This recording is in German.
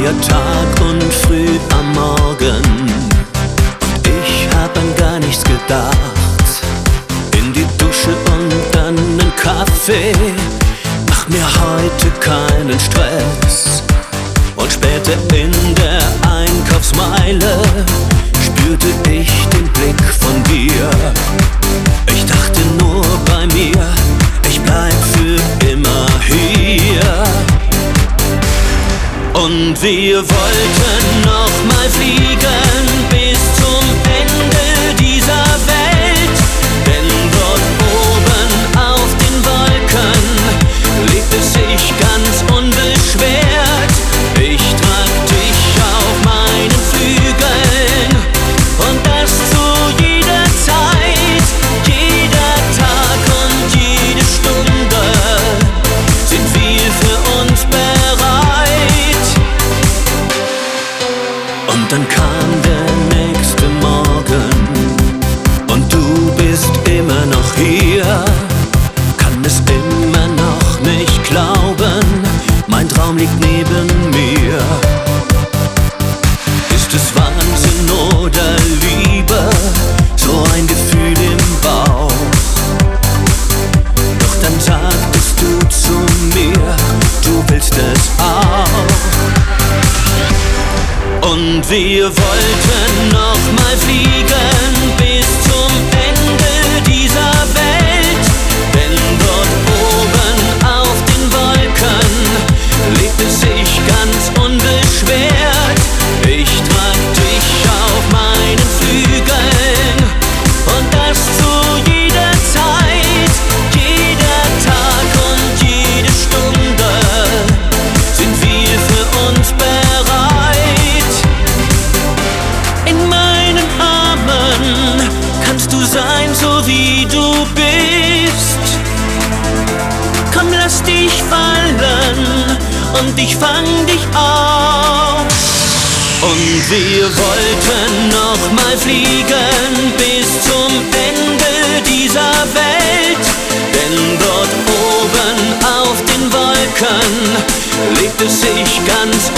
neuer Tag und früh am Morgen und ich hab an gar nichts gedacht. In die Dusche und dann nen Kaffee, mach mir heute keinen Stress. Und später in der Einkaufsmeile spürte ich den Blick von dir. Ich dachte nur bei mir, ich bleib für immer hier. Und wir wollten noch mal fliegen bis zum Ende dieser Welt. Denn dort oben auf den Wolken lebt es sich ganz unbeschwert. Ich trag dich auf meinen Flügeln und das zu jeder Zeit. Jeder Tag und jede Stunde sind wir für uns bereit. Und dann kam der nächste Morgen und du bist immer noch hier. Kann es immer noch nicht glauben, mein Traum liegt neben mir. Ist es Wahnsinn oder Liebe, so ein Gefühl im Bauch? Doch dann sagtest du zu mir, du willst es auch. Und wir wollten noch mal fliegen bis zum Ende dieser Welt. Denn dort oben auf den Wolken lebt es sich ganz unbeschwert. Ich trag dich auf meinen Flügeln und das zu jeder Zeit. Jeder Tag und jede Stunde sind wir für uns bereit. In meinen Armen kannst du sein, so wie du bist. Komm, lass dich fallen und ich fang dich auf. Und wir wollten noch mal fliegen bis zum Ende dieser Welt. Denn dort oben auf den Wolken lebt es sich ganz